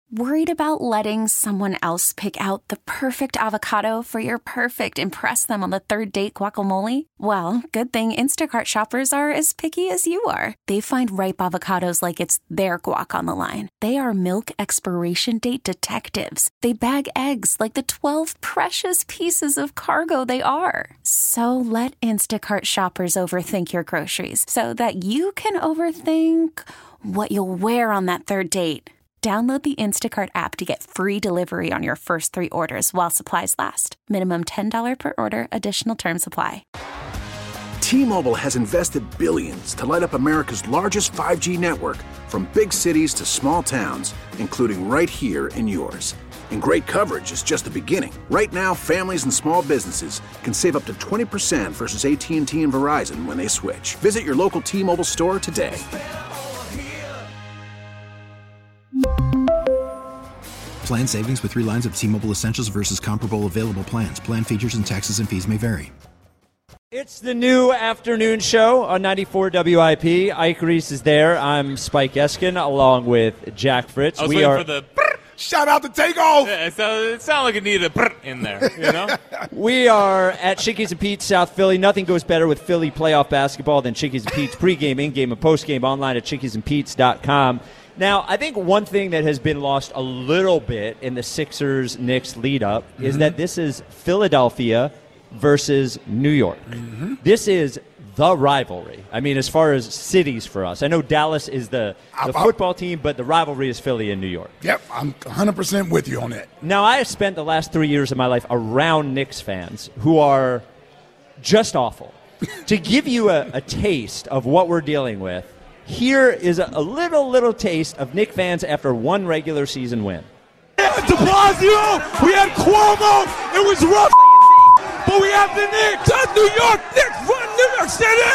Worried about letting someone else pick out the perfect avocado for your perfect impress them on the third date guacamole? Well, good thing Instacart shoppers are as picky as you are. They find ripe avocados like it's their guac on the line. They are milk expiration date detectives. They bag eggs like the 12 precious pieces of cargo they are. So let Instacart shoppers overthink your groceries so that you can overthink what you'll wear on that third date. Download the Instacart app to get free delivery on your first 3 orders while supplies last. Minimum $10 per order. Additional terms apply. T-Mobile has invested billions to light up America's largest 5G network, from big cities to small towns, including right here in yours. And great coverage is just the beginning. Right now, families and small businesses can save up to 20% versus AT&T and Verizon when they switch. Visit your local T-Mobile store today. Plan savings with 3 lines of T-Mobile Essentials versus comparable available plans. Plan features and taxes and fees may vary. It's the new afternoon show on 94 WIP. Ike Reese is there. I'm Spike Eskin along with Jack Fritz. I was waiting for the shout out to Takeoff. Yeah, it sounded like it needed a in there, you know? We are at Chickies and Pete's, South Philly. Nothing goes better with Philly playoff basketball than Chickies and Pete's pregame, in-game, and postgame online at chickiesandpete's.com. Now, I think one thing that has been lost a little bit in the Sixers-Knicks lead-up is that this is Philadelphia versus New York. This is the rivalry. I mean, as far as cities for us. I know Dallas is the football team, but the rivalry is Philly and New York. Yep, I'm 100% with you on that. Now, I have spent the last 3 years of my life around Knicks fans who are just awful. To give you a taste of what we're dealing with, here is a little taste of Knicks fans after one regular season win. We had De Blasio, we had Cuomo, it was rough, but we have the Knicks. That's New York, Knicks run New York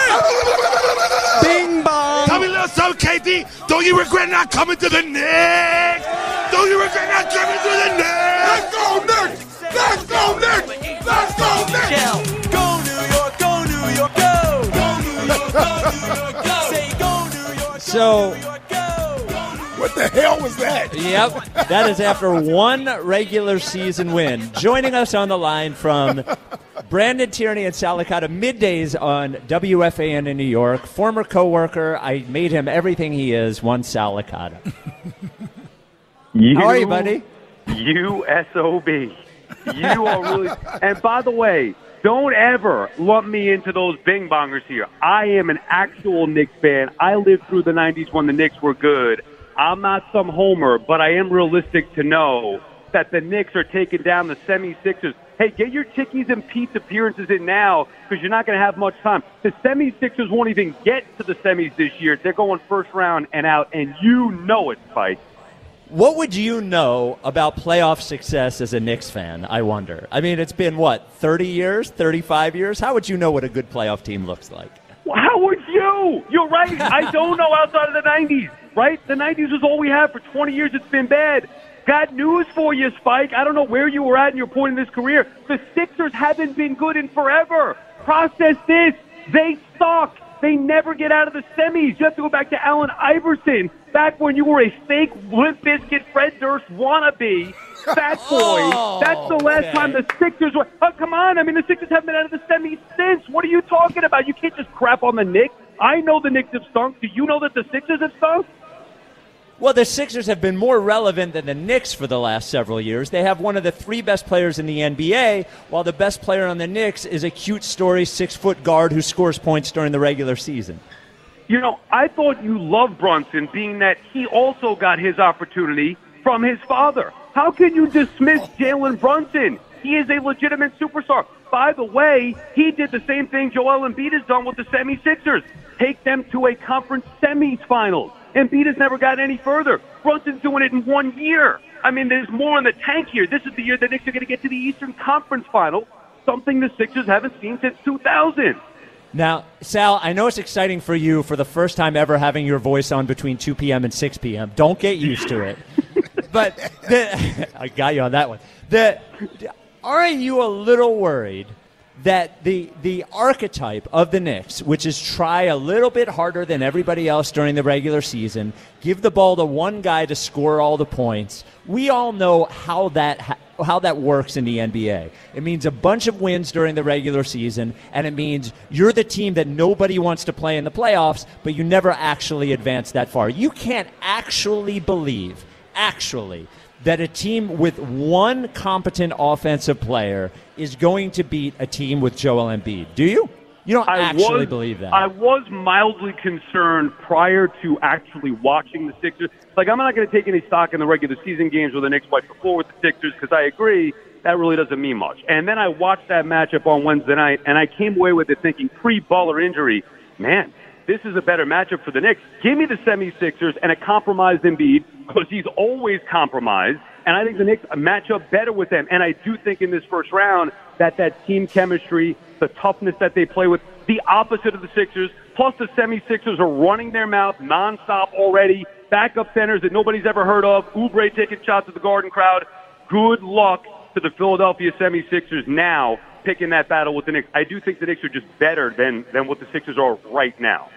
City. Bing bong. Tell me a little something, KD. Don't you regret not coming to the Knicks? Don't you regret not coming to the Knicks? Let's go Knicks! Let's go Knicks! Let's go Knicks! Go New York, go New York, go! Go New York, go New York, go! Say go New York, So, what the hell was that? Yep, that is after one regular season win. Joining us on the line from Brandon Tierney and Salicata, middays on WFAN in New York, former coworker. I made him everything he is, one Salicata. How are you, buddy? You SOB. You are really. And by the way, don't ever lump me into those bing bongers here. I am an actual Knicks fan. I lived through the 90s when the Knicks were good. I'm not some homer, but I am realistic to know that the Knicks are taking down the 76ers. Hey, get your Chickies and Pete's appearances in now because you're not going to have much time. The 76ers won't even get to the semis this year. They're going first round and out, and you know it, Spike. What would you know about playoff success as a Knicks fan, I wonder? I mean, it's been, 30 years, 35 years? How would you know what a good playoff team looks like? Well, how would you? You're right. I don't know outside of the 90s, right? The 90s was all we had for 20 years. It's been bad. Got news for you, Spike. I don't know where you were at in your point in this career. The Sixers haven't been good in forever. Process this. They suck. They never get out of the semis. You have to go back to Allen Iverson, back when you were a fake Limp Bizkit Fred Durst wannabe, fat boy. That's the last time the Sixers were. Oh, come on. I mean, the Sixers haven't been out of the semis since. What are you talking about? You can't just crap on the Knicks. I know the Knicks have stunk. Do you know that the Sixers have stunk? Well, the Sixers have been more relevant than the Knicks for the last several years. They have one of the 3 best players in the NBA, while the best player on the Knicks is a cute story 6-foot guard who scores points during the regular season. You know, I thought you loved Brunson, being that he also got his opportunity from his father. How can you dismiss Jalen Brunson? He is a legitimate superstar. By the way, he did the same thing Joel Embiid has done with the 76ers. Take them to a conference semis finals. Embiid has never gotten any further. Brunson's doing it in 1 year. I mean, there's more in the tank here. This is the year the Knicks are going to get to the Eastern Conference Final, something the Sixers haven't seen since 2000. Now, Sal, I know it's exciting for you for the first time ever having your voice on between 2 p.m. and 6 p.m. Don't get used to it. But I got you on that one. Aren't you a little worried that the archetype of the Knicks, which is try a little bit harder than everybody else during the regular season, give the ball to one guy to score all the points, we all know how that works in the NBA. It means a bunch of wins during the regular season, and it means you're the team that nobody wants to play in the playoffs, but you never actually advance that far. You can't actually believe, that a team with one competent offensive player is going to beat a team with Joel Embiid. Do you? You don't actually believe that. I was mildly concerned prior to actually watching the Sixers. Like, I'm not going to take any stock in the regular season games where the Knicks played before with the Sixers because I agree that really doesn't mean much. And then I watched that matchup on Wednesday night, and I came away with it thinking pre-Butler injury, man, this is a better matchup for the Knicks. Give me the 76ers and a compromised Embiid because he's always compromised, and I think the Knicks match up better with them. And I do think in this first round that team chemistry, the toughness that they play with, the opposite of the Sixers, plus the 76ers are running their mouth nonstop already, backup centers that nobody's ever heard of, Oubre taking shots at the Garden crowd. Good luck to the Philadelphia 76ers now picking that battle with the Knicks. I do think the Knicks are just better than what the Sixers are right now.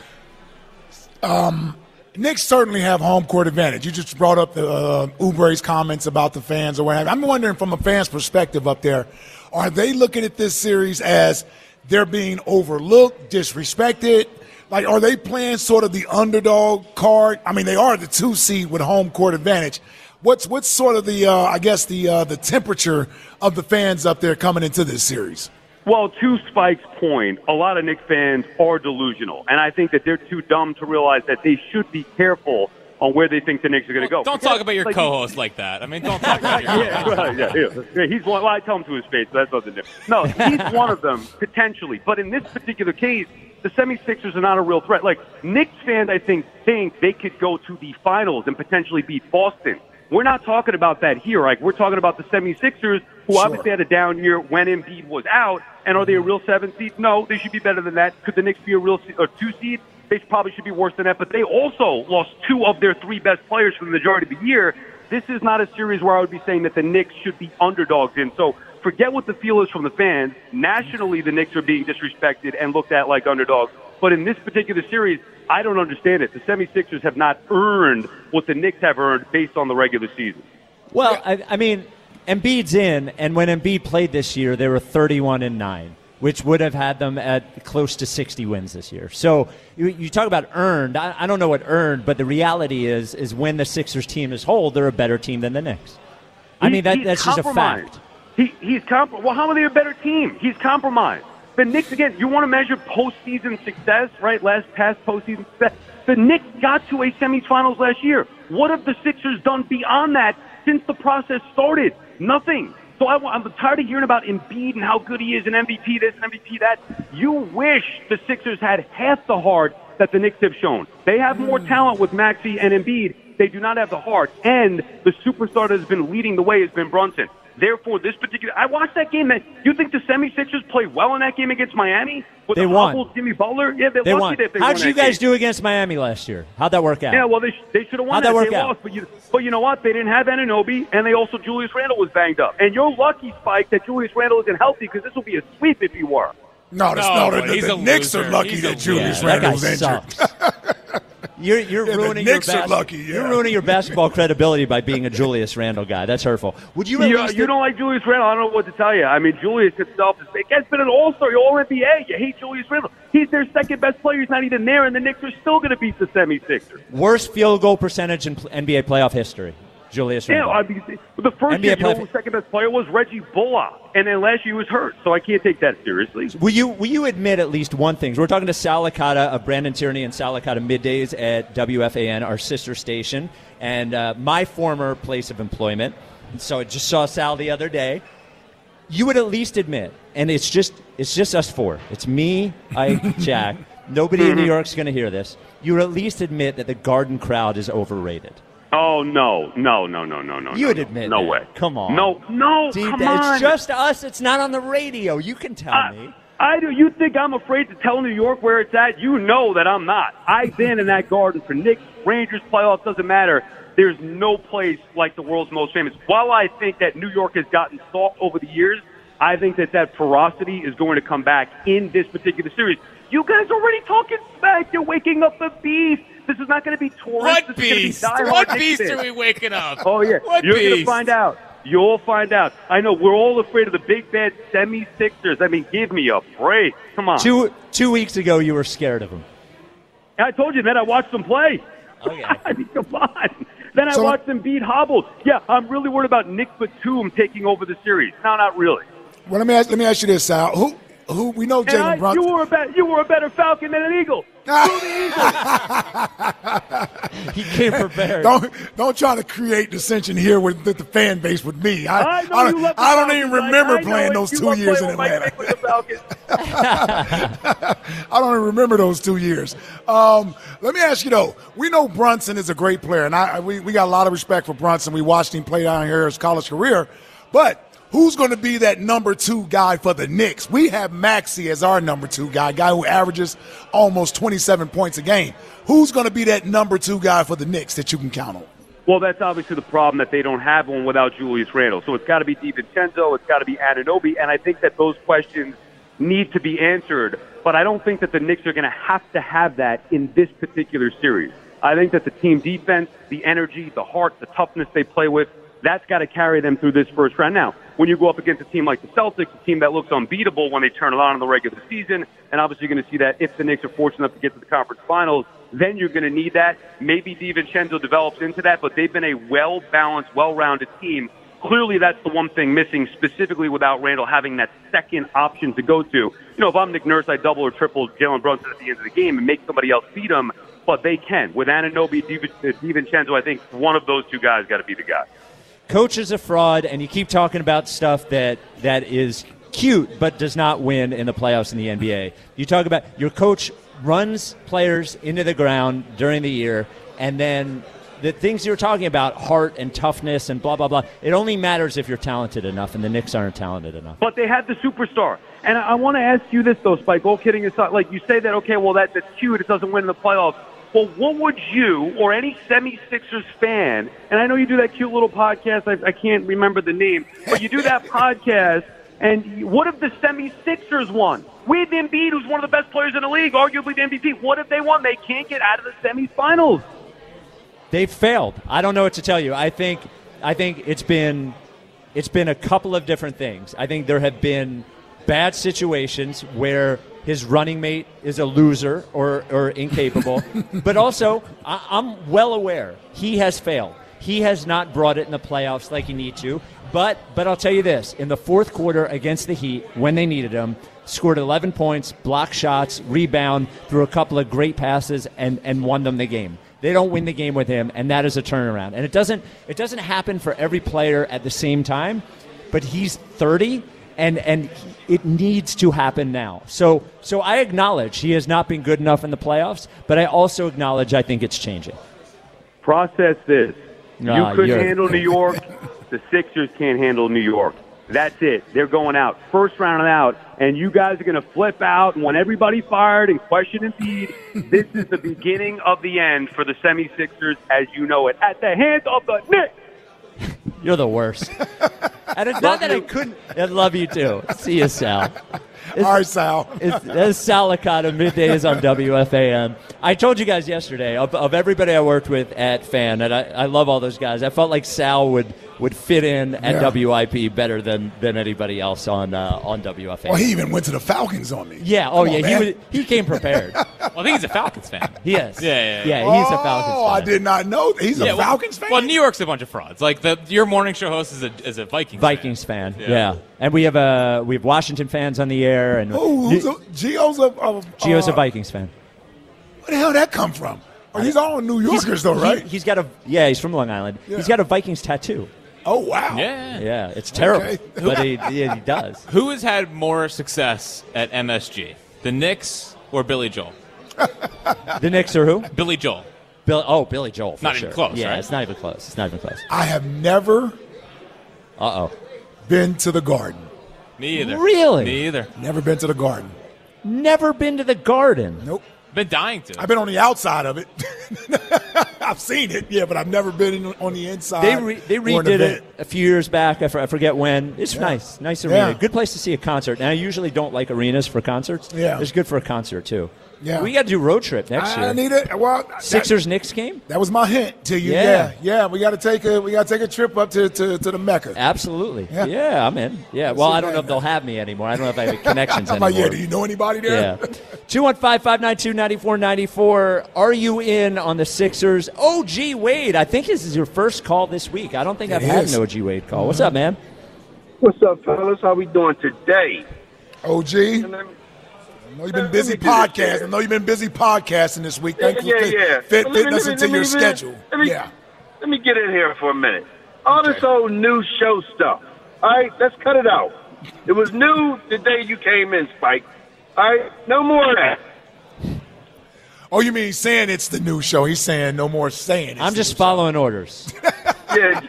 Knicks certainly have home court advantage. You just brought up the Oubre's comments about the fans or whatever. I'm wondering from a fan's perspective up there, are they looking at this series as they're being overlooked, disrespected? Like, are they playing sort of the underdog card? I mean, they are the 2 seed with home court advantage. What's sort of the temperature of the fans up there coming into this series? Well, to Spike's point, a lot of Knicks fans are delusional, and I think that they're too dumb to realize that they should be careful on where they think the Knicks are going to go. Don't talk about your co-host like that. I mean, don't talk about your co-host. Yeah. He's one. Well, I tell him to his face, but that's nothing different. No, he's one of them, potentially. But in this particular case, the 76ers are not a real threat. Like, Knicks fans, I think they could go to the finals and potentially beat Boston. We're not talking about that here. Like, we're talking about the 76ers, who obviously had a down year when Embiid was out. And are they a real 7 seed? No, they should be better than that. Could the Knicks be a real 2 seed? They probably should be worse than that. But they also lost 2 of their 3 best players for the majority of the year. This is not a series where I would be saying that the Knicks should be underdogs in. So forget what the feel is from the fans. Nationally, the Knicks are being disrespected and looked at like underdogs. But in this particular series, I don't understand it. The 76ers have not earned what the Knicks have earned based on the regular season. Well, I mean, Embiid's in, and when Embiid played this year, they were 31-9, which would have had them at close to 60 wins this year. So you talk about earned. I don't know what earned, but the reality is when the Sixers team is whole, they're a better team than the Knicks. I mean, that's just a fact. He's compromised. Well, how are they a better team? He's compromised. The Knicks, again, you want to measure postseason success, right? Past postseason success. The Knicks got to a semifinals last year. What have the Sixers done beyond that since the process started? Nothing. So I'm tired of hearing about Embiid and how good he is and MVP this and MVP that. You wish the Sixers had half the heart that the Knicks have shown. They have more talent with Maxey and Embiid. They do not have the heart. And the superstar that has been leading the way has been Brunson. Therefore, this particular – I watched that game. You think the 76ers played well in that game against Miami? They won. Jimmy Butler? Yeah, they won. How did you guys do against Miami last year? How'd that work out? Yeah, well, they should have won. How'd that work out? Lost, but you know what? They didn't have Anunoby, and they also – Julius Randle was banged up. And you're lucky, Spike, that Julius Randle isn't healthy because this will be a sweep if he were. No, the Knicks are lucky that Julius Randle was injured. You're ruining You're ruining your basketball credibility by being a Julius Randle guy. That's hurtful. Would you? You don't like Julius Randle? I don't know what to tell you. I mean, Julius himself has been an all-star, all-NBA. You hate Julius Randle. He's their second best player. He's not even there, and the Knicks are still going to beat the 76ers. Worst field goal percentage in NBA playoff history. Julius Randle. Yeah, I mean, the first year, the second best player was Reggie Bullock, and then last year he was hurt, so I can't take that seriously. Will you admit at least one thing? We're talking to Sal Licata of Brandon Tierney and Sal Licata middays at WFAN, our sister station, and my former place of employment. So I just saw Sal the other day. You would at least admit, and it's just us four. It's me, Ike, Jack. Nobody in New York's going to hear this. You would at least admit that the Garden crowd is overrated. Oh, no. You would admit no that. Way. Come on. No, come on. It's just us. It's not on the radio. You can tell me. I do. You think I'm afraid to tell New York where it's at? You know that I'm not. I've been in that Garden for Knicks, Rangers, playoffs, doesn't matter. There's no place like the world's most famous. While I think that New York has gotten soft over the years, I think that ferocity is going to come back in this particular series. You guys are already talking smack. You're waking up the beast. This is not going to be tourists. What beast? What beast are we waking up? Oh, yeah. You're going to find out. You'll find out. I know we're all afraid of the big, bad 76ers. I mean, give me a break. Come on. 2 weeks ago, you were scared of them. I told you, man. I watched them play. Okay. I mean, come on. Then I watched them beat Hobbles. Yeah, I'm really worried about Nick Batum taking over the series. No, not really. Well, let me ask you this, Sal. Who we know Jalen Brunson. You were a better Falcon than an Eagle. He came prepared. Don't try to create dissension here with the fan base with me. I don't even remember playing those 2 years in Atlanta. I don't even remember those 2 years. Let me ask you though. We know Brunson is a great player, and we got a lot of respect for Brunson. We watched him play down here his college career, but who's going to be that number 2 guy for the Knicks? We have Maxey as our number 2 guy who averages almost 27 points a game. Who's going to be that number 2 guy for the Knicks that you can count on? Well, that's obviously the problem, that they don't have one without Julius Randle. So it's got to be DiVincenzo, it's got to be Anunoby, and I think that those questions need to be answered. But I don't think that the Knicks are going to have that in this particular series. I think that the team defense, the energy, the heart, the toughness they play with, that's got to carry them through this first round. Now, when you go up against a team like the Celtics, a team that looks unbeatable when they turn it on in the regular season, and obviously you're going to see that if the Knicks are fortunate enough to get to the conference finals, then you're going to need that. Maybe DiVincenzo develops into that, but they've been a well-balanced, well-rounded team. Clearly, that's the one thing missing, specifically without Randle having that second option to go to. You know, if I'm Nick Nurse, I double or triple Jalen Brunson at the end of the game and make somebody else beat him, but they can. With Anunoby, DiVincenzo, I think one of those 2 guys got to be the guy. Coach is a fraud, and you keep talking about stuff that is cute but does not win in the playoffs in the NBA. You talk about your coach runs players into the ground during the year, and then the things you're talking about, heart and toughness and blah, blah, blah, it only matters if you're talented enough, and the Knicks aren't talented enough. But they had the superstar. And I want to ask you this, though, Spike, all kidding aside. Like, you say that, okay, well, that's cute, it doesn't win in the playoffs. Well, what would you or any 76ers fan, and I know you do that cute little podcast, I can't remember the name, but you do that podcast, and what if the 76ers won? With Embiid, who's one of the best players in the league, arguably the MVP, what if they won? They can't get out of the semifinals. They've failed. I don't know what to tell you. I think it's been a couple of different things. I think there have been bad situations where his running mate is a loser or incapable. But also, I'm well aware he has failed. He has not brought it in the playoffs like he needs to. But I'll tell you this. In the fourth quarter against the Heat, when they needed him, scored 11 points, blocked shots, rebound, threw a couple of great passes, and won them the game. They don't win the game with him, and that is a turnaround. And it doesn't happen for every player at the same time, but he's 30, and it needs to happen now. So I acknowledge he has not been good enough in the playoffs, but I also acknowledge I think it's changing. Process this. You couldn't handle New York. The Sixers can't handle New York. That's it. They're going out. First round out, and you guys are going to flip out and want everybody fired and question Embiid. This is the beginning of the end for the 76ers as you know it. At the hands of the Knicks. You're the worst. And it's not that I couldn't. I love you too. See you, Sal. All right, Sal. It's Sal Licata, middays on WFAN. I told you guys yesterday, of everybody I worked with at FAN, and I love all those guys, I felt like Sal would fit in at WIP better than anybody else on WFAN. Well, he even went to the Falcons on me. Yeah, he came prepared. Well, I think he's a Falcons fan. He is. Yeah, he's a Falcons fan. Oh, I did not know that. He's a Falcons fan? Well, New York's a bunch of frauds. Like, your morning show host is a Vikings fan. Yeah. And we have Washington fans on the air. And Gio's a Vikings fan. Where the hell did that come from? He's all New Yorkers, right? He's from Long Island. Yeah. He's got a Vikings tattoo. Oh, wow. Yeah, it's terrible, okay. But he does. Who has had more success at MSG, the Knicks or Billy Joel? The Knicks or who? Billy Joel. Billy Joel, for not sure. Even close, yeah, right? It's not even close. I have never been to the Garden. Me either. Really? Me either. Never been to the Garden. Never been to the Garden? Nope. Been dying to. I've been on the outside of it. I've seen it, yeah, but I've never been on the inside. They redid it a few years back. I forget when. It's nice arena. Yeah. Good place to see a concert. Now, I usually don't like arenas for concerts. Yeah. It's good for a concert, too. Yeah. We got to do road trip next year. I need it. Well, Sixers-Knicks game? That was my hint to you. Yeah. We got to take a trip up to the Mecca. Absolutely. Yeah, I'm in. Yeah. Well, I don't know if they'll have me anymore. I don't know if I have connections anymore. Yeah. Do you know anybody there? Yeah. 215-592-9494. Are you in on the Sixers? OG Wade. I think this is your first call this week. I don't think I've had an OG Wade call. What's up, man? What's up, fellas? How we doing today? OG. I know you've been busy podcasting. This week. Thank you for fitting us into your schedule. Let me get in here for a minute. All this old new show stuff. All right, let's cut it out. It was new the day you came in, Spike. All right, no more of that. Oh, you mean he's saying it's the new show? He's saying no more saying it's I'm just following orders. Yeah.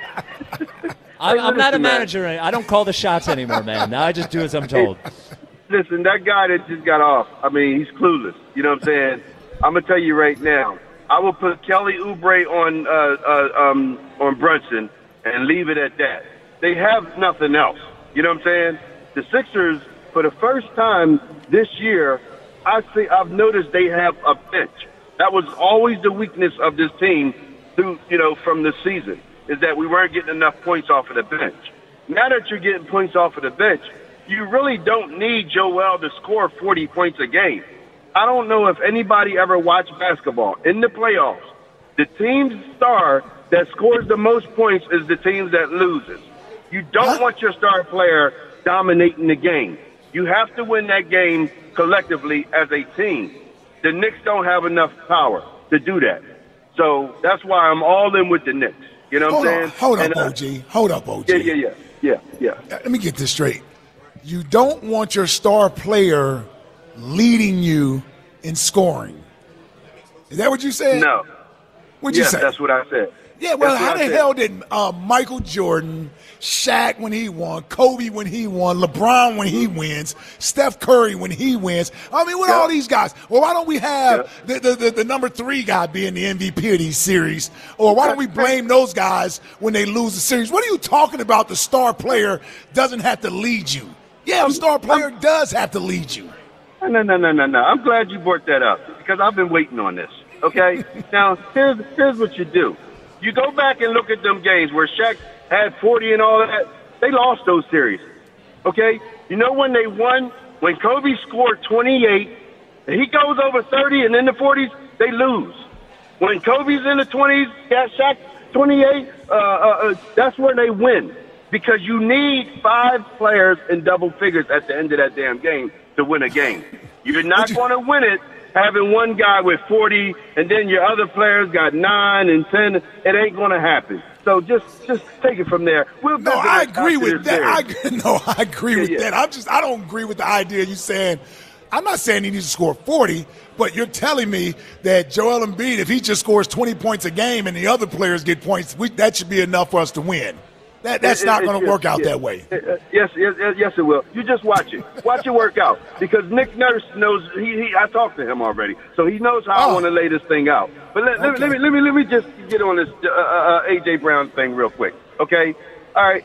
I'm not a manager. I don't call the shots anymore, man. Now I just do as I'm told. Listen, that guy that just got off, I mean, he's clueless. You know what I'm saying? I'm going to tell you right now, I will put Kelly Oubre on Brunson and leave it at that. They have nothing else. You know what I'm saying? The Sixers, for the first time this year, I've noticed they have a bench. That was always the weakness of this team from the season, is that we weren't getting enough points off of the bench. Now that you're getting points off of the bench, you really don't need Joel to score 40 points a game. I don't know if anybody ever watched basketball. In the playoffs, the team's star that scores the most points is the team that loses. You don't want your star player dominating the game. You have to win that game collectively as a team. The Knicks don't have enough power to do that. So that's why I'm all in with the Knicks. You know what I'm saying? Hold up, OG. Yeah. Let me get this straight. You don't want your star player leading you in scoring. Is that what you said? No. What'd you say? That's what I said. Yeah, well, how the hell did Michael Jordan, Shaq when he won, Kobe when he won, LeBron when he wins, Steph Curry when he wins? I mean, with all these guys, well, why don't we have the number 3 guy being the MVP of these series? Or why don't we blame those guys when they lose the series? What are you talking about? The star player doesn't have to lead you. Yeah, the star player does have to lead you. No. I'm glad you brought that up because I've been waiting on this. Okay? Now, here's what you do. You go back and look at them games where Shaq had 40 and all that. They lost those series. Okay? You know when they won? When Kobe scored 28, and he goes over 30 and in the 40s, they lose. When Kobe's in the 20s, got Shaq 28, that's where they win. Because you need 5 players in double figures at the end of that damn game to win a game. You're not going to win it having one guy with 40 and then your other players got 9 and 10. It ain't going to happen. So just take it from there. I agree with that. I agree with that. I don't agree with the idea you saying. I'm not saying he needs to score 40, but you're telling me that Joel Embiid, if he just scores 20 points a game and the other players get points, that should be enough for us to win. That's not going to work out that way. Yes, it will. You just watch it. Watch it work out. Because Nick Nurse knows. I talked to him already, so he knows how I want to lay this thing out. But let me just get on this AJ Brown thing real quick. Okay. All right.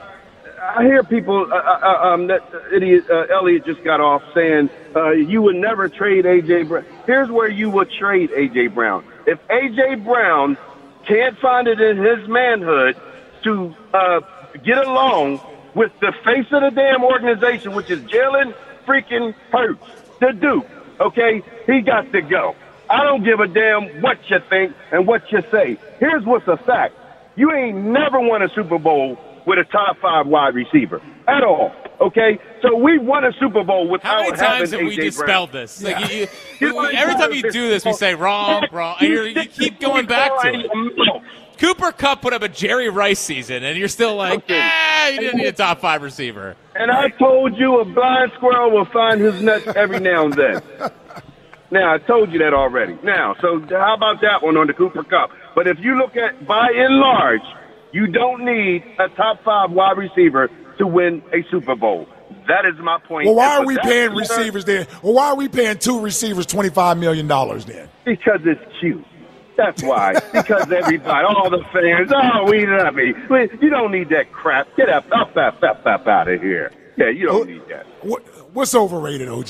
I hear people. That idiot Elliott just got off saying you would never trade AJ Brown. Here's where you would trade AJ Brown. If AJ Brown can't find it in his manhood to get along with the face of the damn organization, which is Jalen freaking Hurts, the Duke, okay? He got to go. I don't give a damn what you think and what you say. Here's what's a fact. You ain't never won a Super Bowl with a top 5 wide receiver at all, okay? So we won a Super Bowl without having AJ Brown. How many times have we dispelled this? Yeah. Like every time you do this, we say wrong. You keep going back to it. Cooper Kupp put up a Jerry Rice season, and you're still like, you didn't need a top 5 receiver. And I told you a blind squirrel will find his nuts every now and then. Now, I told you that already. Now, so how about that one on the Cooper Kupp? But if you look at, by and large, you don't need a top 5 wide receiver to win a Super Bowl. That is my point. Well, why are we paying receivers then? Well, why are we paying 2 receivers $25 million then? Because it's cute. That's why. Because everybody, all the fans, we love you. You don't need that crap. Get up out of here. Yeah, you don't need that. What's overrated, OG?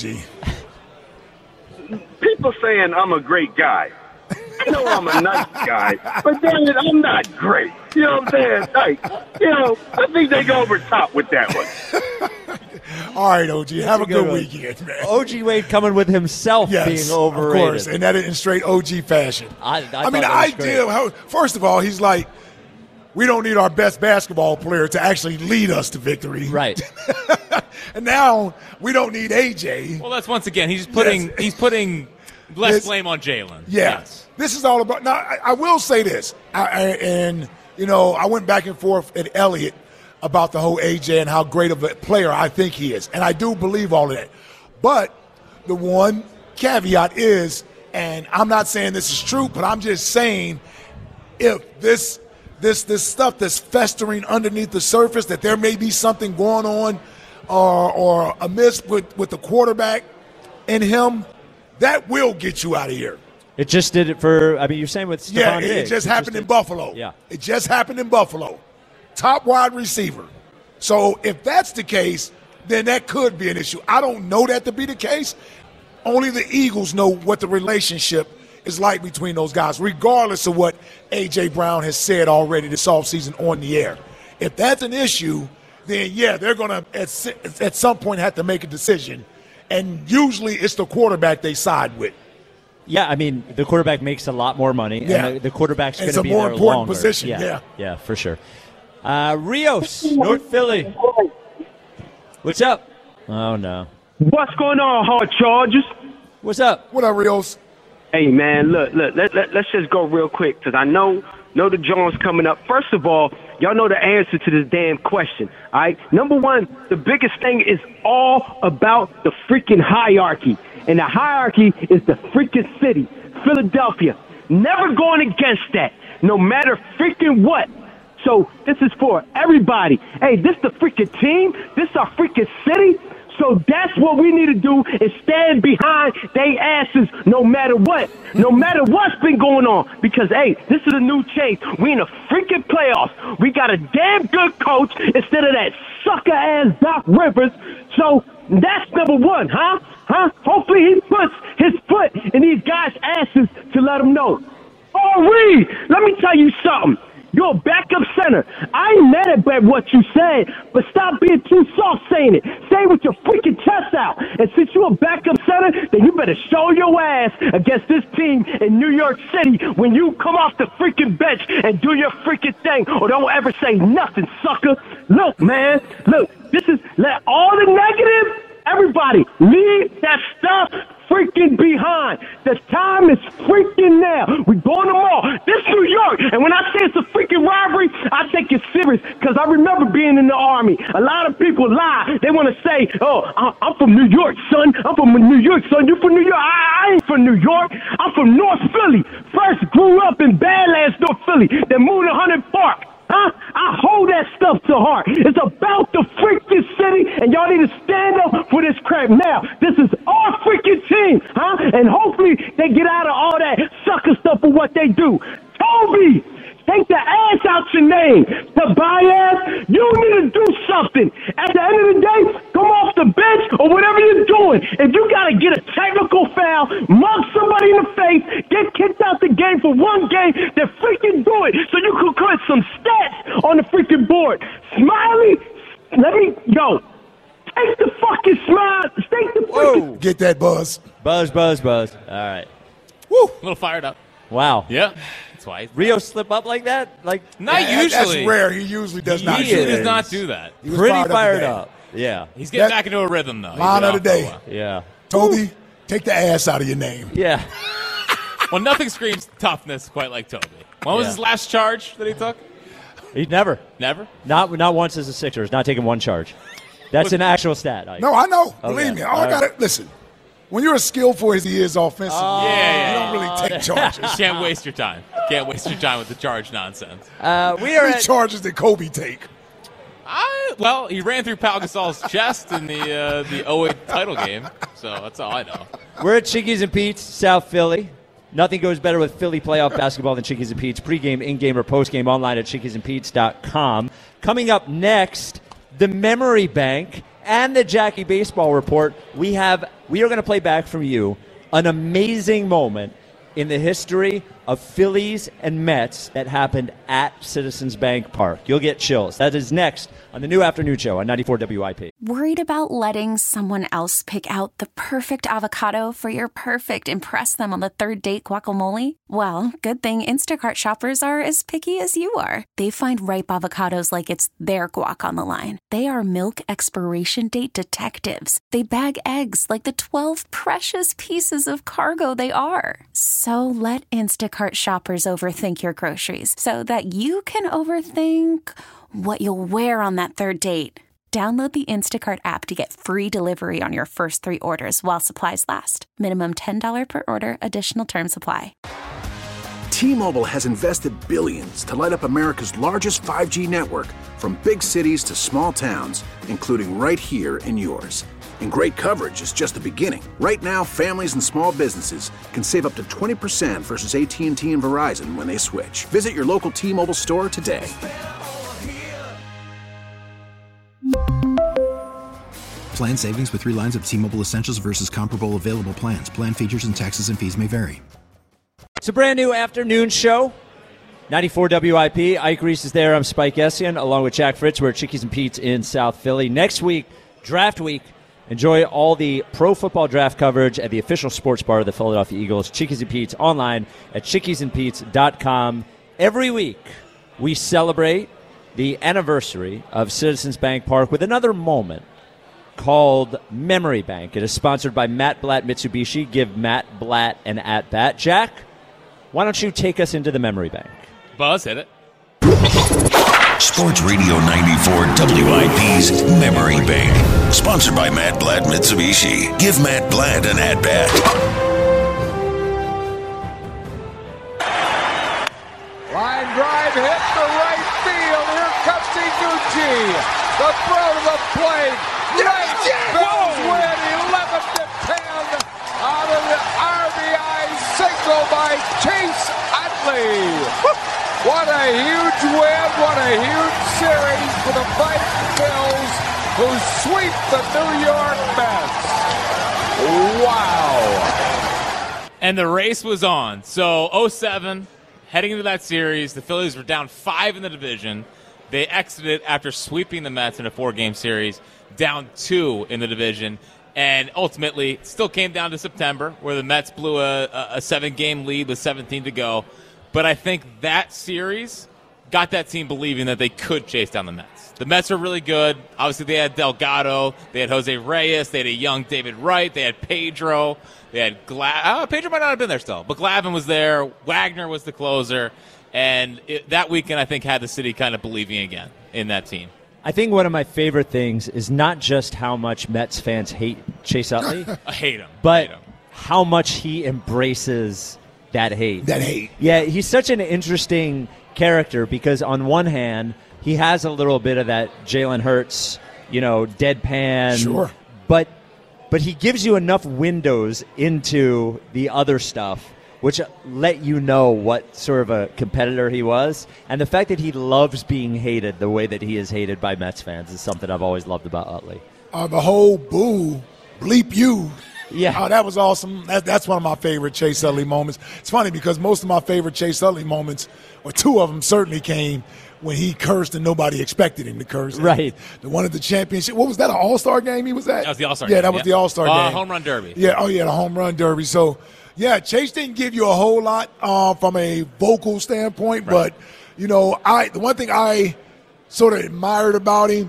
People saying I'm a great guy. I know I'm a nice guy, but damn it, I'm not great. You know what I'm saying? Like, I think they go over top with that one. All right, OG, have a good weekend, man. OG Wade coming with himself being overrated. Of course, and that in straight OG fashion. I mean, the idea, first of all, he's like, we don't need our best basketball player to actually lead us to victory. Right. And now we don't need AJ. Well, that's once again, he's putting less blame on Jalen. Yeah. Yes. This is all about – now, I will say this, I went back and forth at Elliott about the whole AJ and how great of a player I think he is. And I do believe all of that. But the one caveat is, and I'm not saying this is true, but I'm just saying if this stuff that's festering underneath the surface, that there may be something going on or amiss with the quarterback and him, that will get you out of here. It just did it for, you're saying with Stephon Diggs. It just happened in Buffalo. Yeah. It just happened in Buffalo. Top wide receiver. So if that's the case, then that could be an issue. I don't know that to be the case. Only the Eagles know what the relationship is like between those guys, regardless of what A.J. Brown has said already this offseason on the air. If that's an issue, then, they're going to at some point have to make a decision. And usually it's the quarterback they side with. Yeah, the quarterback makes a lot more money. Yeah. And the quarterback's going to be there longer. It's a more important position, Yeah, for sure. Rios, North Philly. What's up? Oh, no. What's going on, Hard Chargers? What's up? What up, Rios? Hey, man, look, let's just go real quick because I know the Jones coming up. First of all, y'all know the answer to this damn question, all right? Number one, the biggest thing is all about the freaking hierarchy. And the hierarchy is the freaking city, Philadelphia. Never going against that, no matter freaking what. So this is for everybody. Hey, this the freaking team. This our freaking city. So that's what we need to do is stand behind they asses no matter what. No matter what's been going on. Because, hey, this is a new change. We in the freaking playoffs. We got a damn good coach instead of that sucker-ass Doc Rivers. So that's number one, huh? Hopefully he puts his foot in these guys' asses to let them know. Oh, Reed, let me tell you something. You're a backup center. I ain't mad at what you said, but stop being too soft saying it. Say it with your freaking chest out. And since you're a backup center, then you better show your ass against this team in New York City when you come off the freaking bench and do your freaking thing, or don't ever say nothing, sucker. Look, man, this is, let all the negative, everybody, leave that stuff freaking behind. The time is freaking now. We're going to mall. This is New York. And when I say it's a freaking rivalry, I take it serious because I remember being in the Army. A lot of people lie. They want to say, I'm from New York, son. I'm from New York, son. You from New York? I ain't from New York. I'm from North Philly. First grew up in Badlands, North Philly. Then moved to Hunter Park. I hold that stuff to heart. It's about the freaking city, and y'all need to stand up for this crap now. This is our freaking team, and hopefully they get out of all that sucker stuff for what they do. Toby, take the ass out your name. Tobias, you need to do something. At the end of the day, come off the bench or whatever you're doing. If you got to get a technical foul, mug somebody in the face, get kicked out the game for one game, then freaking do it so you can put some stats on the freaking board. Smiley, take the fucking smile. Take the freaking... Get that buzz. Buzz. All right. Woo. A little fired up. Wow. Yeah. That's why. Rio slip up like that? Not usually. That's rare. He usually does not do that. He does not do that. He was Pretty fired today. up. Yeah. He's getting back into a rhythm, though. Line of the day. Yeah. Toby, take the ass out of your name. Yeah. Well, nothing screams toughness quite like Toby. When was his last charge that he took? He never. Never? Not once as a Sixers. Not taking one charge. That's an actual stat. No, I know. Believe me. Listen. When you're as skillful as he is offensively, you don't really take charges. You can't waste your time. Can't waste your time with the charge nonsense. We are How many charges did Kobe take? Well, he ran through Pau Gasol's chest in the 08 title game, so that's all I know. We're at Chickies and Pete's, South Philly. Nothing goes better with Philly playoff basketball than Chickies and Pete's. Pregame, in-game, or postgame online at chickiesandpete's.com. Coming up next, the Memory Bank and the Jackie Baseball Report. We are going to play back from you an amazing moment in the history of Phillies and Mets that happened at Citizens Bank Park. You'll get chills. That is next on the new afternoon show on 94 WIP. Worried about letting someone else pick out the perfect avocado for your perfect impress them on the third date guacamole? Well, good thing Instacart shoppers are as picky as you are. They find ripe avocados like it's their guac on the line. They are milk expiration date detectives. They bag eggs like the 12 precious pieces of cargo they are. So let Instacart shoppers overthink your groceries so that you can overthink what you'll wear on that third date. Download the Instacart app to get free delivery on your first 3 orders while supplies last. Minimum $10 per order. Additional terms apply. T-Mobile has invested billions to light up America's largest 5G network, from big cities to small towns, including right here in yours. And great coverage is just the beginning. Right now, families and small businesses can save up to 20% versus AT&T and Verizon when they switch. Visit your local T-Mobile store today. Plan savings with 3 lines of T-Mobile Essentials versus comparable available plans. Plan features and taxes and fees may vary. It's a brand new afternoon show. 94 WIP. Ike Reese is there. I'm Spike Essian, along with Jack Fritz. We're at Chickies and Pete's in South Philly. Next week, draft week. Enjoy all the pro football draft coverage at the official sports bar of the Philadelphia Eagles. Chickies and Pete's online at chickiesandpete's.com. Every week, we celebrate the anniversary of Citizens Bank Park with another moment called Memory Bank. It is sponsored by Matt Blatt Mitsubishi. Give Matt Blatt an at-bat. Jack, why don't you take us into the Memory Bank? Buzz, hit it. Sports Radio 94 WIP's Memory Bank. Sponsored by Matt Blatt Mitsubishi. Give Matt Blatt an at-bat. Line drive hit the right field. Here comes Iguchi. The throw to the plate. Right. Bills win 11-10 out of the RBI single by Chase Utley. What a huge win. What a huge series for the fighting Bills, who sweep the New York Mets. Wow. And the race was on. So 0-7, heading into that series, the Phillies were down 5 in the division. They exited after sweeping the Mets in a 4-game series, down 2 in the division. And ultimately, it still came down to September, where the Mets blew a 7-game lead with 17 to go. But I think that series got that team believing that they could chase down the Mets. The Mets are really good. Obviously, they had Delgado. They had Jose Reyes. They had a young David Wright. They had Pedro. They had Pedro might not have been there still, but Glavine was there. Wagner was the closer. And that weekend, I think, had the city kind of believing again in that team. I think one of my favorite things is not just how much Mets fans hate Chase Utley. I hate him. But how much he embraces that hate. Yeah, he's such an interesting character because on one hand, he has a little bit of that Jalen Hurts, deadpan. Sure. But he gives you enough windows into the other stuff which let you know what sort of a competitor he was. And the fact that he loves being hated the way that he is hated by Mets fans is something I've always loved about Utley. The whole boo, bleep you. Yeah. Oh, that was awesome. That's one of my favorite Chase Utley moments. It's funny because most of my favorite Chase Utley moments, or 2 of them certainly came when he cursed and nobody expected him to curse. Right. The one at the championship. What was that, an All-Star game he was at? That was the All-Star game. Yeah, that was the All-Star game. Home run derby. Yeah, the home run derby. So, yeah, Chase didn't give you a whole lot from a vocal standpoint, Right. but, the one thing I sort of admired about him,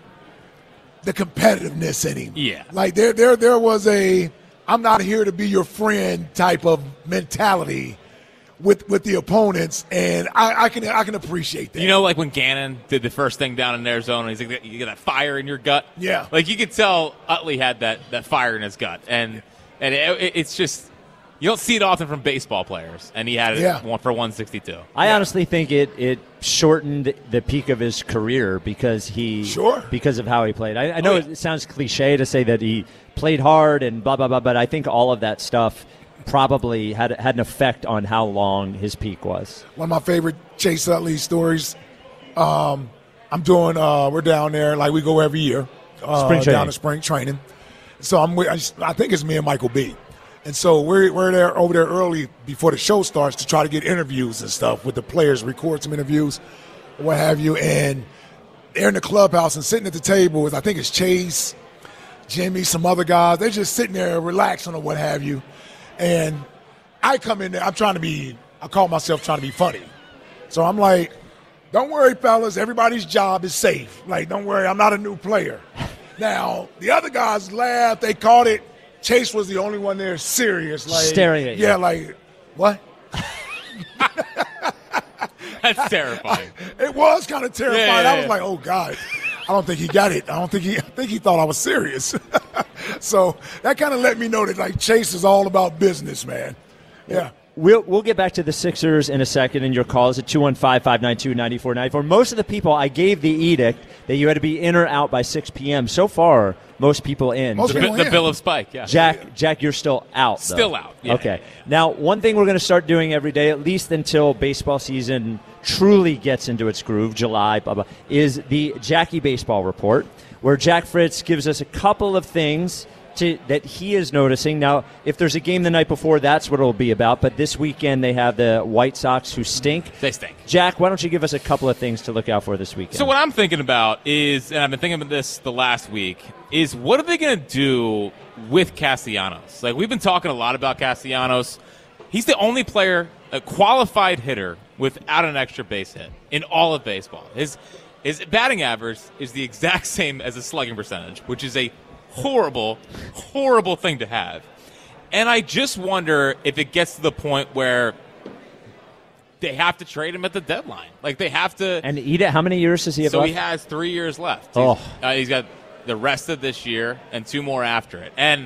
the competitiveness in him. Yeah. Like there was a I'm not here to be your friend type of mentality with the opponents, and I can appreciate that. Like when Gannon did the first thing down in Arizona, he's like, you get that fire in your gut. Yeah. Like you could tell Utley had that fire in his gut, and it's just you don't see it often from baseball players, and he had it for 162. I honestly think it shortened the peak of his career because because of how he played. I know it sounds cliche to say that he played hard and blah, blah, blah, but I think all of that stuff probably had an effect on how long his peak was. One of my favorite Chase Utley stories. I'm doing. We're down there like we go every year. Down to spring training. So I think it's me and Michael B. And so we're there over there early before the show starts to try to get interviews and stuff with the players, record some interviews, what have you. And they're in the clubhouse and sitting at the table with, I think it's Chase, Jimmy, some other guys. They're just sitting there relaxing or what have you. And I come in there. I call myself trying to be funny. So I'm like, don't worry, fellas. Everybody's job is safe. Like, don't worry. I'm not a new player. Now, the other guys laughed. They caught it. Chase was the only one there serious. Like, staring at you. Yeah, like, what? That's terrifying. It was kind of terrifying. Yeah. I was like, oh, God. I don't think he got it. I think he thought I was serious. So that kind of let me know that, like, Chase is all about business, man. Yeah. We'll get back to the Sixers in a second, and your call is at 215-592-9494. Most of the people, I gave the edict that you had to be in or out by 6 p.m. So far, most people in. The Bill of Spike, yeah. Jack, you're still out, though. Still out, yeah. Okay. Now, one thing we're going to start doing every day, at least until baseball season truly gets into its groove, July, blah, blah, is the Jackie Baseball Report, where Jack Fritz gives us a couple of things that he is noticing. Now, if there's a game the night before, that's what it'll be about. But this weekend, they have the White Sox who stink. They stink. Jack, why don't you give us a couple of things to look out for this weekend? So what I'm thinking about is, and I've been thinking about this the last week, is what are they going to do with Castellanos? Like, we've been talking a lot about Castellanos. He's the only player, a qualified hitter, without an extra base hit in all of baseball. His batting average is the exact same as his slugging percentage, which is a horrible, horrible thing to have. And I just wonder if it gets to the point where they have to trade him at the deadline. Like, they have to. And eat it. How many years does he have left? So he has 3 years left. Oh. He's got the rest of this year and 2 more after it. And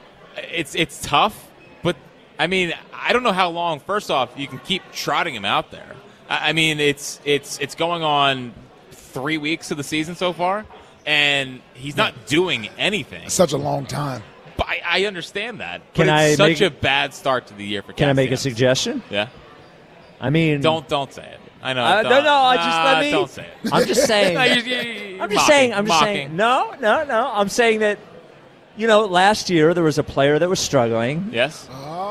it's tough, but, I mean, I don't know how long, first off, you can keep trotting him out there. I mean, it's going on 3 weeks of the season so far. And he's not doing anything. Such a long time. But I understand that. Can but it's I such a bad start to the year for Castellanos. Can I make a suggestion? Yeah. I mean, don't say it. I know. Don't say it. I'm just saying. I'm just saying. No. I'm saying that. Last year there was a player that was struggling. Yes.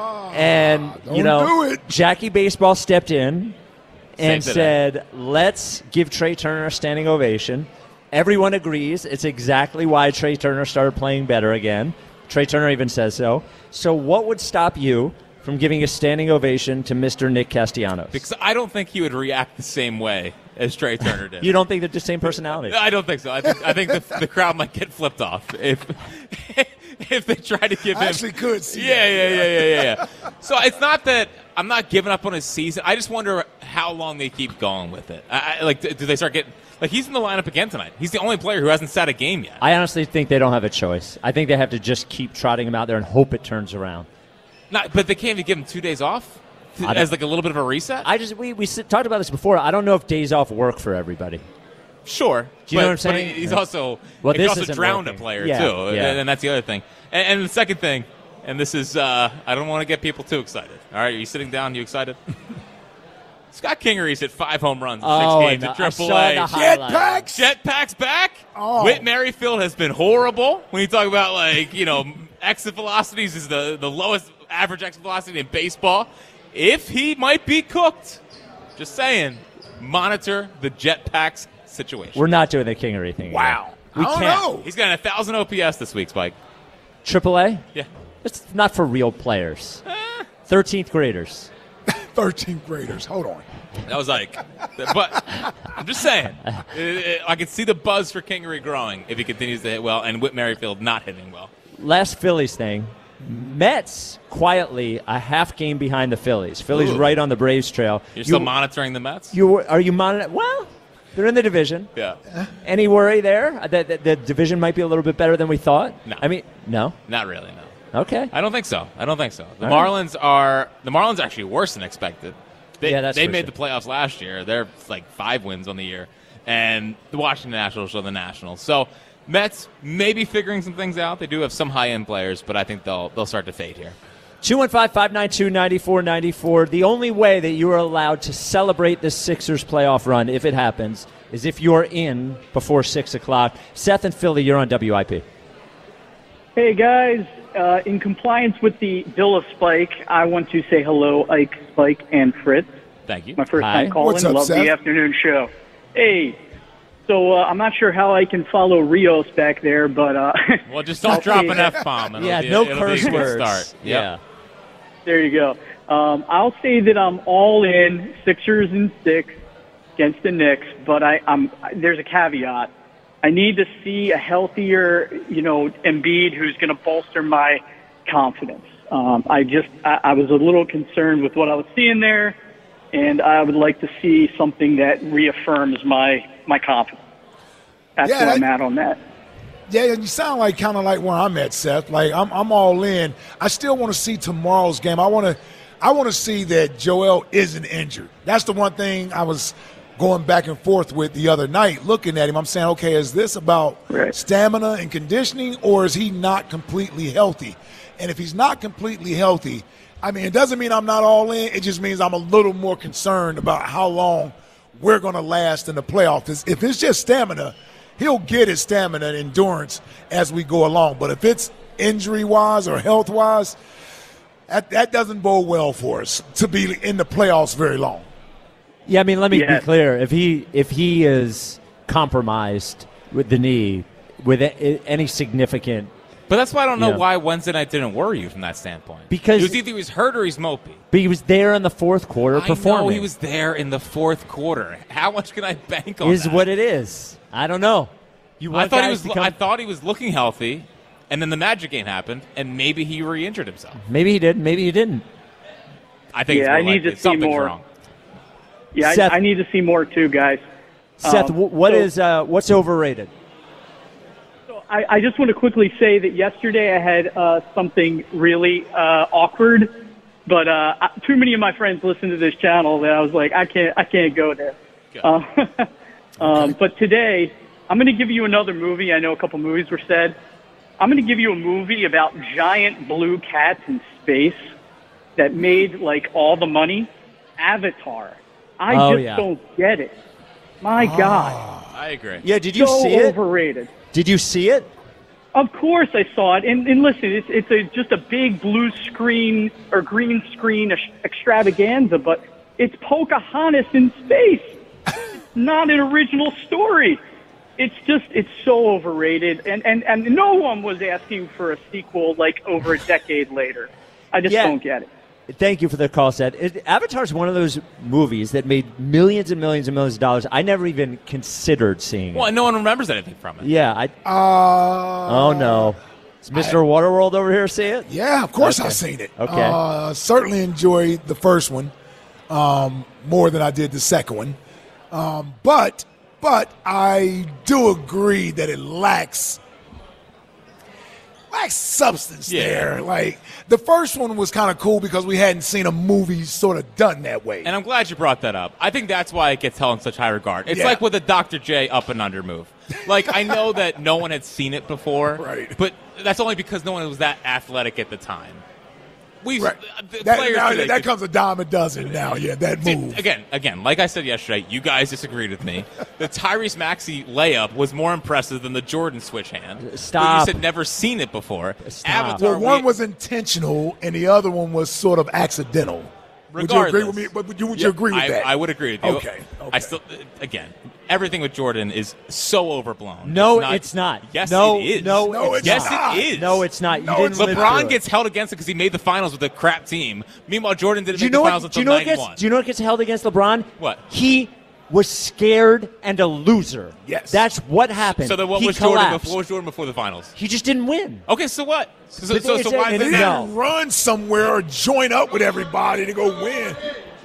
And do it. Jackie Baseball stepped in and said, "Let's give Trey Turner a standing ovation." Everyone agrees. It's exactly why Trey Turner started playing better again. Trey Turner even says so. So what would stop you from giving a standing ovation to Mr. Nick Castellanos? Because I don't think he would react the same way as Trey Turner did. You don't think they're the same personality? I don't think so. I think the crowd might get flipped off if they try to give him. I actually could see Yeah. So it's not that I'm not giving up on his season. I just wonder how long they keep going with it. Do they start getting... Like, he's in the lineup again tonight. He's the only player who hasn't sat a game yet. I honestly think they don't have a choice. I think they have to just keep trotting him out there and hope it turns around. But they can't even give him 2 days off as like a little bit of a reset? We talked about this before. I don't know if days off work for everybody. Sure. Do you know what I'm saying? But he's also, drowned a player, too. Yeah. And that's the other thing. And the second thing, and this is, I don't want to get people too excited. All right, are you sitting down? You excited? Scott Kingery's hit 5 home runs in 6 games at AAA. Jetpack's back. Oh. Whit Merrifield has been horrible. When you talk about, exit velocities is the lowest average exit velocity in baseball. If he might be cooked, just saying, monitor the Jetpacks situation. We're not doing the Kingery thing. Wow. We can't. Know. He's got 1,000 OPS this week, Spike. AAA? Yeah. It's not for real players. 13th graders. 13th graders. Hold on. That was but I'm just saying, I can see the buzz for Kingery growing if he continues to hit well, and Whit Merrifield not hitting well. Last Phillies thing. Mets quietly a half game behind the Phillies. Phillies right on the Braves trail. You're still monitoring the Mets? Are you monitoring? Well, they're in the division. Yeah. Any worry there? That the division might be a little bit better than we thought? No. I mean, no? Not really, no. Okay. I don't think so. The Marlins are actually worse than expected. They made the playoffs last year. They're like 5 wins on the year. And the Washington Nationals are the Nationals. So Mets maybe figuring some things out. They do have some high-end players, but I think they'll start to fade here. 215-592-9494. The only way that you are allowed to celebrate the Sixers playoff run, if it happens, is if you're in before 6 o'clock. Seth and Philly, you're on WIP. Hey, guys. In compliance with the Bill of Spike, I want to say hello, Ike, Spike, and Fritz. Thank you. My first time calling. What's up, Love Seth? the afternoon show. Hey. So I'm not sure how I can follow Rios back there, but well, just don't drop an F-bomb. No curse words. Start. Yeah. There you go. I'll say that I'm all in Sixers and 6 against the Knicks, but there's a caveat. I need to see a healthier, Embiid who's going to bolster my confidence. I was a little concerned with what I was seeing there, and I would like to see something that reaffirms my confidence. That's where I'm at on that. Yeah, you sound kind of like where I'm at, Seth. Like I'm all in. I still want to see tomorrow's game. I want to see that Joel isn't injured. That's the one thing I was going back and forth with the other night, looking at him. I'm saying, okay, is this about stamina and conditioning, or is he not completely healthy? And if he's not completely healthy, it doesn't mean I'm not all in. It just means I'm a little more concerned about how long we're going to last in the playoffs. If it's just stamina, he'll get his stamina and endurance as we go along. But if it's injury-wise or health-wise, that doesn't bode well for us to be in the playoffs very long. Yeah, let me be clear. If he is compromised with the knee, with any significant... But that's why I don't know why Wednesday night didn't worry you from that standpoint. Because either he was hurt or he's mopey. But he was there in the fourth quarter performing. I know he was there in the fourth quarter. How much can I bank on is that? What it is. I don't know. I thought he was looking healthy, and then the Magic game happened, and maybe he re-injured himself. Maybe he did. Maybe he didn't. I think I need to see more. Wrong. Yeah, Seth, I need to see more too, guys. Seth, what's overrated? I just want to quickly say that yesterday I had something really awkward, but too many of my friends listen to this channel that I was like, I can't go there. But today I'm going to give you another movie. I know a couple movies were said. I'm going to give you a movie about giant blue cats in space that made all the money. Avatar. I don't get it. My God. I agree. Yeah, did you see it? Overrated. Did you see it? Of course I saw it. And listen, it's just a big blue screen or green screen extravaganza, but it's Pocahontas in space. It's not an original story. It's so overrated. And no one was asking for a sequel over a decade later. I just don't get it. Thank you for the call, Seth. Avatar's one of those movies that made millions and millions and millions of dollars. I never even considered seeing it. Well, no one remembers anything from it. Yeah. Oh, no. Does Mr. Waterworld over here see it? Yeah, of course I've seen it. Okay. Certainly enjoyed the first one more than I did the second one. But I do agree that it lacks substance there. The first one was kind of cool because we hadn't seen a movie sort of done that way. And I'm glad you brought that up. I think that's why it gets held in such high regard. It's like with the Dr. J up and under move. I know that no one had seen it before, right? But that's only because no one was that athletic at the time. That comes a dime a dozen now. Yeah, that move. Again, like I said yesterday, you guys disagreed with me. The Tyrese Maxey layup was more impressive than the Jordan switch hand. Stop. You said never seen it before. Stop. Well, one was intentional and the other one was sort of accidental. Regardless. Would you agree with me? Would you agree with that? I would agree with you. Okay. I still, everything with Jordan is so overblown. No, it's not. Yes, no, it is. No, it's yes, not. it is. No, it's not. You didn't live through LeBron it. gets held against it because he made the finals with a crap team. Meanwhile, Jordan didn't make the finals until 91. Do you know what gets held against LeBron? What? He was scared and a loser. Yes. That's what happened. So then what he was collapsed. Jordan before the finals? He just didn't win. Okay, so what? So why He is it didn't run somewhere or join up with everybody to go win.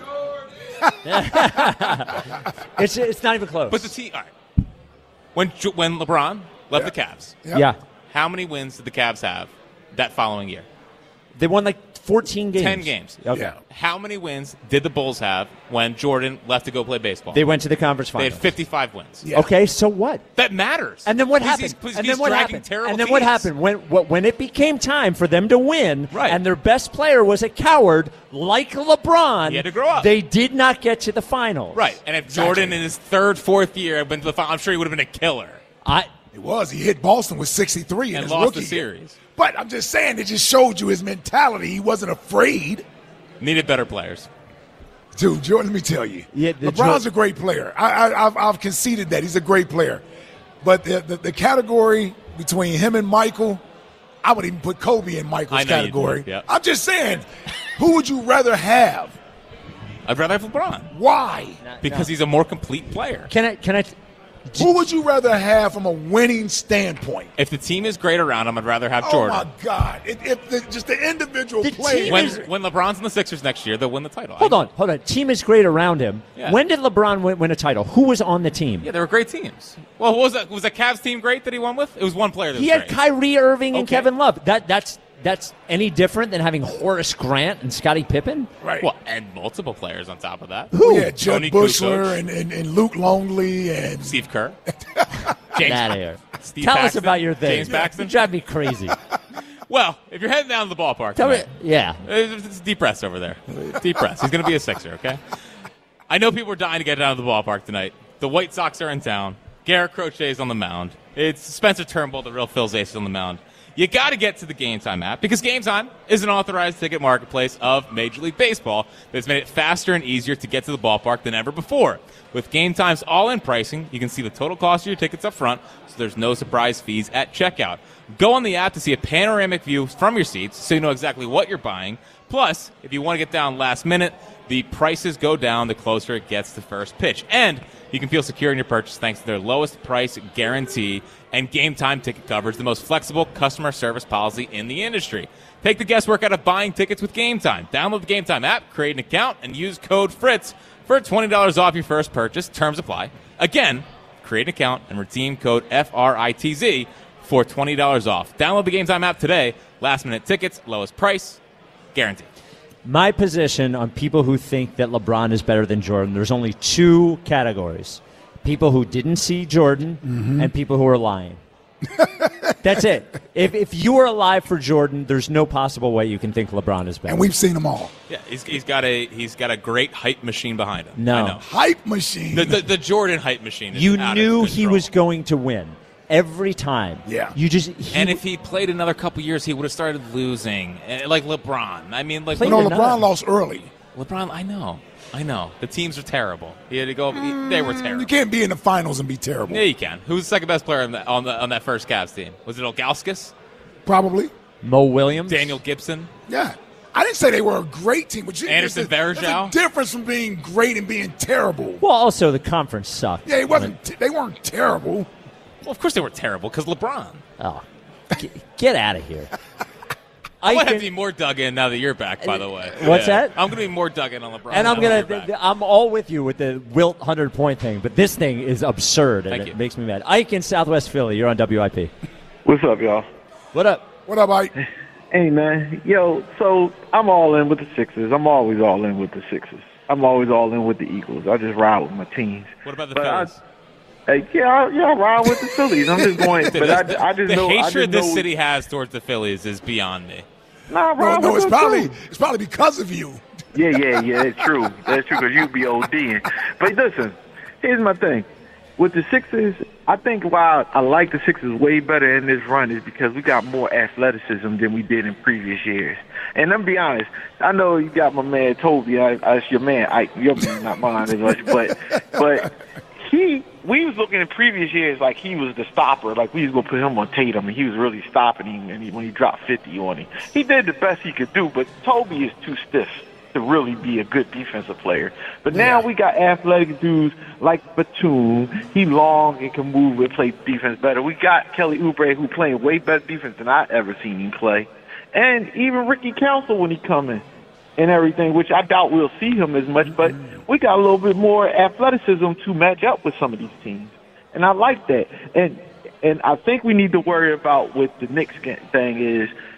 It's not even close. But the team, all right. When LeBron left the Cavs, yeah. How many wins did the Cavs have that following year? They won 14 games. 10 games. Okay. Yeah. How many wins did the Bulls have when Jordan left to go play baseball? They went to the conference They finals. had 55 wins. Yeah. Okay, so what? That matters. And then what He's- happened? he's- And he's then what dragging happened? terrible And then what teams. happened when it became time for them to win, Right. and their best player was a coward like LeBron? He had to grow up. They did not get to the finals. Right. And if Jordan in his third, fourth year had been to the final, I'm sure he would have been a killer. It was. He hit Boston with 63 in And his lost rookie the year. series. But I'm just saying, it just showed you his mentality. He wasn't afraid. Needed better players. Dude, Jordan, let me tell you. Yeah, LeBron's a great player. I've conceded that. He's a great player. But the category between him and Michael, I would even put Kobe in Michael's I know you category. do, yeah. I'm just saying, who would you rather have? I'd rather have LeBron. Why? Because he's a more complete player. Can I? Who would you rather have from a winning standpoint? If the team is great around him, I'd rather have Oh, Jordan. my God. Just the individual player. When LeBron's in the Sixers next year, they'll win the title. Hold on. Team is great around him. Yeah. When did LeBron win a title? Who was on the team? Yeah, they were great teams. Well, what was that? Was the Cavs team great that he won with? It was one player that He was had great. Kyrie Irving and Okay. Kevin Love. That's any different than having Horace Grant and Scottie Pippen? Right. Well, and multiple players on top of that. Who? Yeah, Judd Tony Bushler Kukoc, and Luke Longley and Steve Kerr. Get out of here. Steve Tell us Paxton, about your thing. James Paxton. You drive me crazy. Well, if you're heading down to the ballpark Tell me, tonight, yeah. It's deep breaths over there. Deep breaths. He's going to be a Sixer, okay? I know people are dying to get down to the ballpark tonight. The White Sox are in town. Garrett Crochet's on the mound. It's Spencer Turnbull, the real Phil Zayas, on the mound. You got to get to the Game Time app because Game Time is an authorized ticket marketplace of Major League Baseball that's made it faster and easier to get to the ballpark than ever before. With Game Time's all-in pricing, you can see the total cost of your tickets up front, so there's no surprise fees at checkout. Go on the app to see a panoramic view from your seats so you know exactly what you're buying. Plus, if you want to get down last minute, the prices go down the closer it gets to first pitch. And you can feel secure in your purchase thanks to their lowest price guarantee and Game Time ticket coverage, the most flexible customer service policy in the industry. Take the guesswork out of buying tickets with Game Time. Download the Game Time app, create an account, and use code FRITZ for $20 off your first purchase. Terms apply. Again, create an account and redeem code FRITZ for $20 off. Download the Game Time app today. Last minute tickets, lowest price, guaranteed. My position on people who think that LeBron is better than Jordan, there's only two categories. People who didn't see Jordan and people who are lying. That's it. If you were alive for Jordan, there's no possible way you can think LeBron is better. And we've seen them all. Yeah, he's got a great hype machine behind him. No. I know. Hype machine. The Jordan hype machine. Is You out of knew he control. was going to win every time. Yeah. You just And if he played another couple years, he would have started losing, like LeBron. I mean, like LeBron lost early. LeBron, I know. The teams are terrible. He had to go. They were terrible. You can't be in the finals and be terrible. Yeah, you can. Who's the second best player on that first Cavs team? Was it Ilgauskas? Probably. Mo Williams? Daniel Gibson? Yeah. I didn't say they were a great team. But Anderson there's Varejao? a difference from being great and being terrible. Well, also the conference sucked. Yeah, they weren't terrible. Well, of course they were terrible because LeBron. Oh, get out of here. I might have to be more dug in now that you're back, by the way. What's that? I'm going to be more dug in on LeBron. And I'm now that you're back. I'm all with you with the Wilt 100-point thing, but this thing is absurd, and Thank it you. makes me mad. Ike in Southwest Philly, you're on WIP. What's up, y'all? What up? What up, Ike? Hey, man. Yo, so I'm all in with the Sixers. I'm always all in with the Sixers. I'm always all in with the Eagles. I just ride with my teams. What about the But Phillies? I ride with the Phillies. I'm just going, but I just the know. hatred this know, city has towards the Phillies is beyond me. Nah, ride No, with it's them too. probably because of you. Yeah, it's true. That's true because you be ODing. But listen, here's my thing. With the Sixers, I think why I like the Sixers way better in this run is because we got more athleticism than we did in previous years. And I'm be honest, I know you got my man Toby. That's your man, Ike. Your man, not mine as much. But we was looking in previous years like he was the stopper. Like we was gonna put him on Tatum, and he was really stopping him. And when he dropped 50 on him, he did the best he could do. But Toby is too stiff to really be a good defensive player. But now we got athletic dudes like Batum. He long and can move and play defense better. We got Kelly Oubre who playing way better defense than I ever seen him play. And even Ricky Council when he come in and everything, which I doubt we'll see him as much, but we got a little bit more athleticism to match up with some of these teams. And I like that. And I think we need to worry about with the Knicks thing is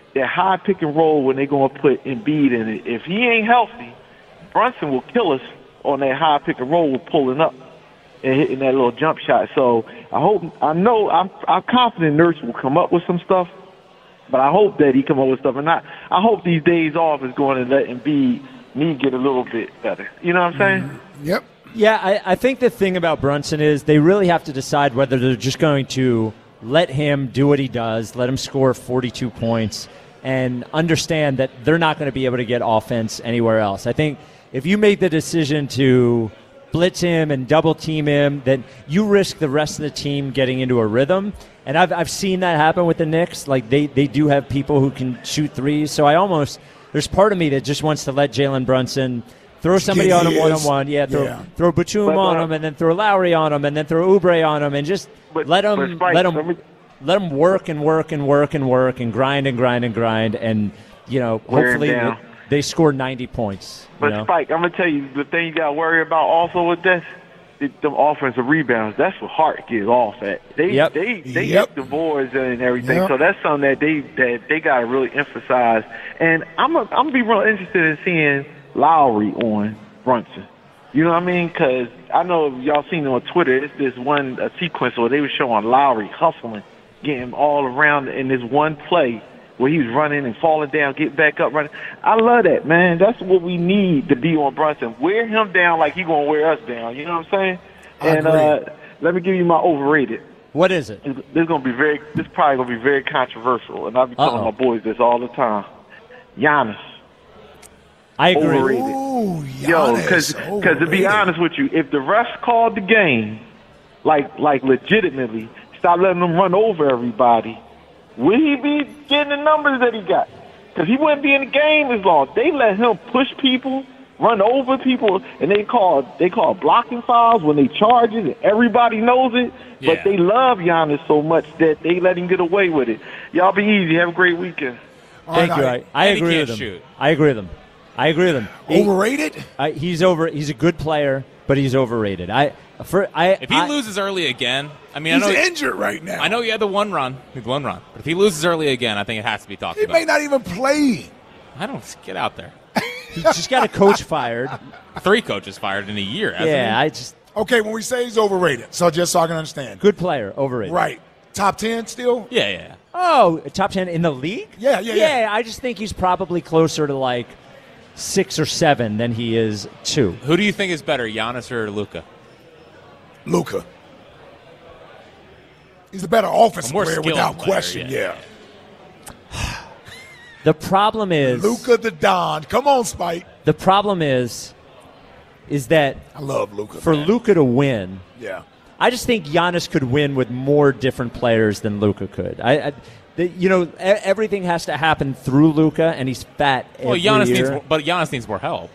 that high pick and roll when they're going to put Embiid in it. If he ain't healthy, Brunson will kill us on that high pick and roll with pulling up and hitting that little jump shot. So I'm confident Nurse will come up with some stuff, but I hope that he come up with stuff. And I hope these days off is going to let Embiid get a little bit better. You know what I'm saying? Mm-hmm. Yep. Yeah, I think the thing about Brunson is they really have to decide whether they're just going to let him do what he does, let him score 42 points, and understand that they're not going to be able to get offense anywhere else. I think if you make the decision to blitz him and double team him, then you risk the rest of the team getting into a rhythm. And I've seen that happen with the Knicks. Like they do have people who can shoot threes. So there's part of me that just wants to let Jalen Brunson throw somebody on him one-on-one. Throw Batum on him, and then throw Lowry on him, and then throw Oubre on him, and just let him work and work and work and work and grind and grind and grind, and hopefully they score 90 points. But Spike, I'm gonna tell you the thing you got to worry about also with this. The offensive rebounds, that's what Hart gets off at. They get the boards and everything. Yep. So that's something that they got to really emphasize. And I'm gonna be real interested in seeing Lowry on Brunson. You know what I mean? Because I know y'all seen it on Twitter. It's this one sequence where they were showing Lowry hustling, getting all around in this one play where he was running and falling down, get back up, running. I love that, man. That's what we need to be on Brunson. Wear him down like he going to wear us down. You know what I'm saying? And let me give you my overrated. What is it? This probably going to be very controversial, and I'll be telling my boys this all the time. Giannis. I agree. Overrated. Ooh, yo, because to be honest with you, if the refs called the game, like legitimately, stop letting them run over everybody, would he be getting the numbers that he got? Because he wouldn't be in the game as long. They let him push people, run over people, and they call blocking fouls when they charge it, and everybody knows it. Yeah. But they love Giannis so much that they let him get away with it. Y'all be easy. Have a great weekend. Thank you. I agree with him. I agree with him. Overrated? He's a good player, but he's overrated. If he loses early again, I mean, he's I know injured right now. I know he had the one run. But if he loses early again, I think it has to be talked about. He may not even play. I don't get out there. He just got a coach fired. 3 coaches fired in a year. Okay, when we say he's overrated, so just so I can understand. Good player, overrated. Right. Top 10 still? Yeah. Oh, top 10 in the league? Yeah. I just think he's probably closer to like 6 or 7 than he is 2. Who do you think is better, Giannis or Luka? Luka. He's the better offensive player without question. Yeah. The problem is Luka the Don. Come on, Spike. The problem is that I love Luka. For Luka to win, yeah, I just think Giannis could win with more different players than Luka could. Everything has to happen through Luka, and he's fat. Giannis needs more help.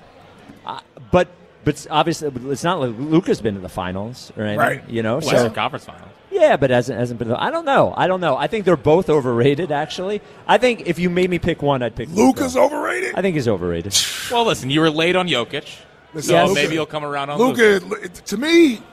But obviously, it's not like Luka's been to the finals, right? Western Conference Finals. Yeah, but hasn't been. I don't know. I think they're both overrated. Actually, I think if you made me pick one, I'd pick Luka's overrated. I think he's overrated. Well, listen, you were late on Jokic, so maybe you'll come around on Luka. To me,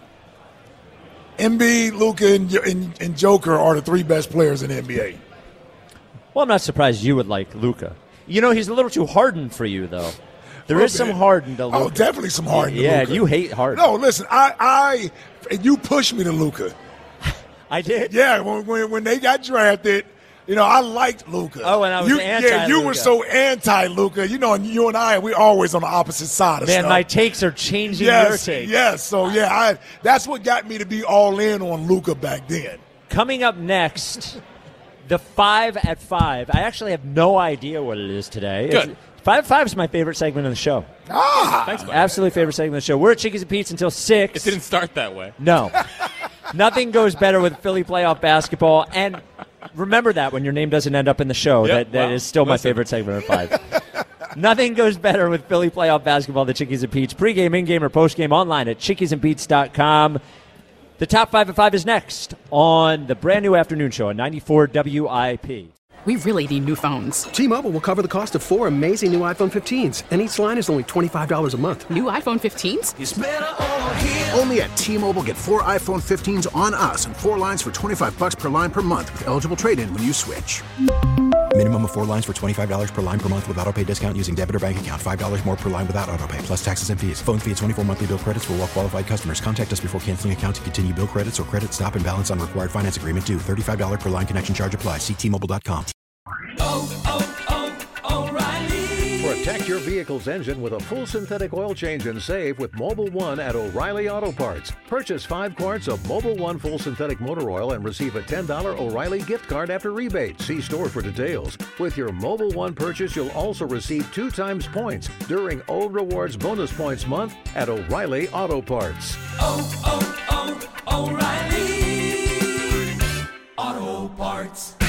Embiid, Luka, and Joker are the 3 best players in the NBA. Well, I'm not surprised you would like Luka. He's a little too Harden for you, though. There is some Harden to Luka. Oh, definitely some Harden to Luka. Luka. You hate Harden. No, listen, you pushed me to Luka. I did? Yeah, when they got drafted, I liked Luka. Oh, and I was anti-Luka. Yeah, you were so anti-Luka. And you and I, we're always on the opposite side of stuff. Man, my takes are changing your takes. Yes, so that's what got me to be all in on Luka back then. Coming up next, the 5 at 5. I actually have no idea what it is today. Good. 5 at 5 is my favorite segment of the show. Thanks, Mike. Absolutely favorite segment of the show. We're at Chickies and Pete's until 6. It didn't start that way. No. Nothing goes better with Philly playoff basketball. And remember that when your name doesn't end up in the show. Yep, that is still my favorite segment of 5. Nothing goes better with Philly playoff basketball than Chickies and Pete's. Pre-game, in-game, or post-game online at chickiesandpete's.com. The top 5 at 5 is next on the brand new afternoon show on 94 WIP. We really need new phones. T-Mobile will cover the cost of 4 amazing new iPhone 15s, and each line is only $25 a month. New iPhone 15s? It's better over here. Only at T-Mobile, get 4 iPhone 15s on us and 4 lines for $25 per line per month with eligible trade-in when you switch. Minimum of 4 lines for $25 per line per month with autopay discount using debit or bank account. $5 more per line without autopay, plus taxes and fees. Phone fee at 24 monthly bill credits for well-qualified customers. Contact us before canceling account to continue bill credits or credit stop and balance on required finance agreement due. $35 per line connection charge applies. See T-Mobile.com. O'Reilly. Protect your vehicle's engine with a full synthetic oil change and save with Mobil 1 at O'Reilly Auto Parts. Purchase 5 quarts of Mobil 1 full synthetic motor oil and receive a $10 O'Reilly gift card after rebate. See store for details. With your Mobil 1 purchase, you'll also receive 2 times points during O Rewards Bonus Points Month at O'Reilly Auto Parts. O'Reilly Auto Parts.